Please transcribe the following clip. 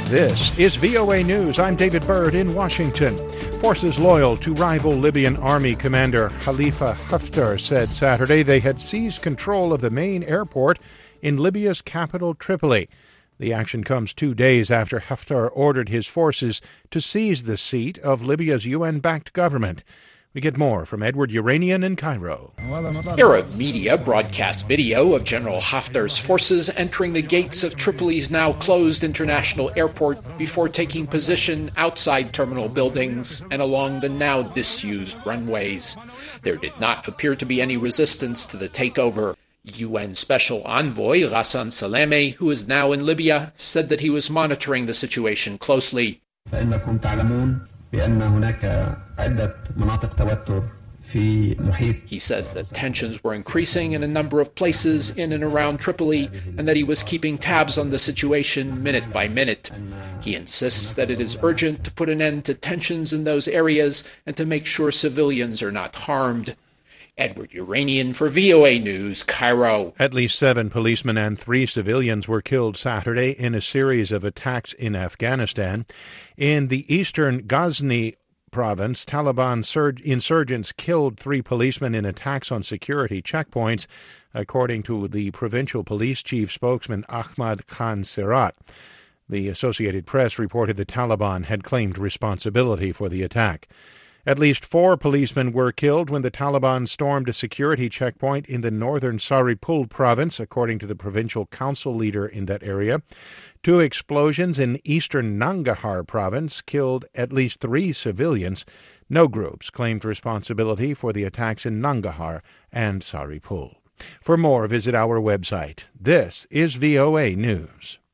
This is VOA News. I'm David Byrd in Washington. Forces loyal to rival Libyan army commander Khalifa Haftar said Saturday they had seized control of the main airport in Libya's capital, Tripoli. The action comes 2 days after Haftar ordered his forces to seize the seat of Libya's UN-backed government. We get more from Edward Uranian in Cairo. Arab media broadcast video of General Haftar's forces entering the gates of Tripoli's now closed international airport before taking position outside terminal buildings and along the now disused runways. There did not appear to be any resistance to the takeover. UN Special Envoy Ghassan Salameh, who is now in Libya, said that he was monitoring the situation closely. He says that tensions were increasing in a number of places in and around Tripoli and that he was keeping tabs on the situation minute by minute. He insists that it is urgent to put an end to tensions in those areas and to make sure civilians are not harmed. Edward Uranian for VOA News, Cairo. At least 7 policemen and 3 civilians were killed Saturday in a series of attacks in Afghanistan. In the eastern Ghazni province, Taliban insurgents killed 3 policemen in attacks on security checkpoints, according to the provincial police chief spokesman Ahmad Khan Sirat. The Associated Press reported the Taliban had claimed responsibility for the attack. At least 4 policemen were killed when the Taliban stormed a security checkpoint in the northern Saripul province, according to the provincial council leader in that area. 2 explosions in eastern Nangarhar province killed at least 3 civilians. No groups claimed responsibility for the attacks in Nangarhar and Saripul. For more, visit our website. This is VOA News.